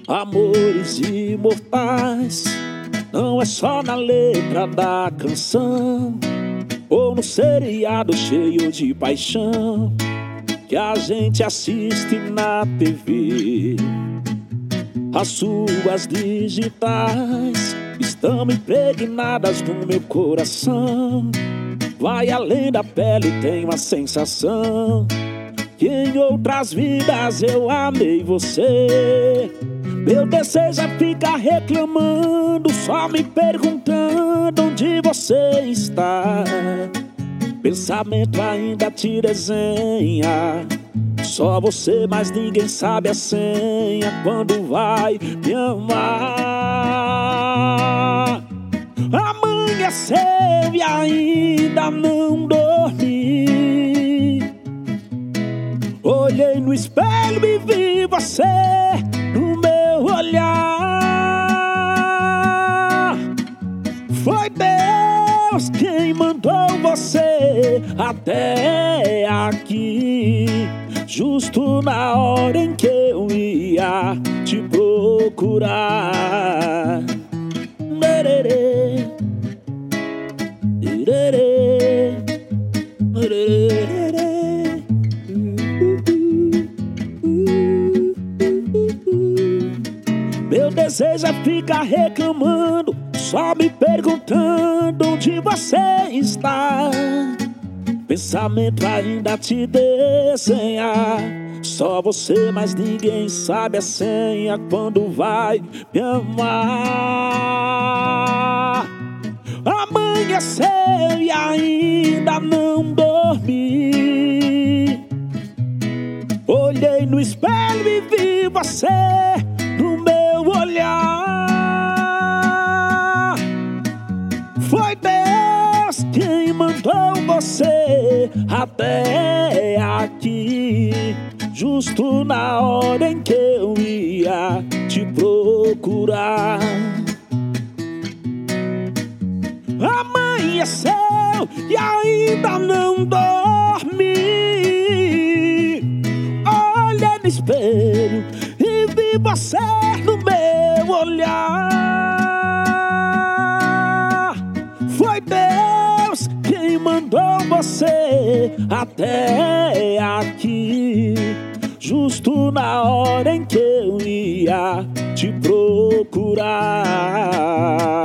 Amores imortais não é só na letra da canção ou no seriado cheio de paixão que a gente assiste na TV. As suas digitais estão impregnadas no meu coração. Vai além da pele, tenho a sensação que em outras vidas eu amei você. Meu desejo é ficar reclamando, só me perguntando onde você está. Pensamento ainda te desenha, só você, mas ninguém sabe a senha quando vai me amar. Amanheceu e ainda não dormi. Olhei no espelho e vi você no meu olhar. Foi Deus quem mandou você até aqui, justo na hora em que eu ia te procurar. Meu desejo é ficar reclamando, só me perguntando onde você está. Pensamento ainda te desenha, só você, mas ninguém sabe a senha quando vai me amar. Amanheceu e ainda não dormi. Olhei no espelho e vi você no meu olhar. Foi Deus quem mandou você até aqui, justo na hora em que eu ia te procurar. Amanheceu e ainda não dormi. Olhei no espelho e vi você no meu olhar. Foi Deus quem mandou você até aqui, justo na hora em que eu ia te procurar.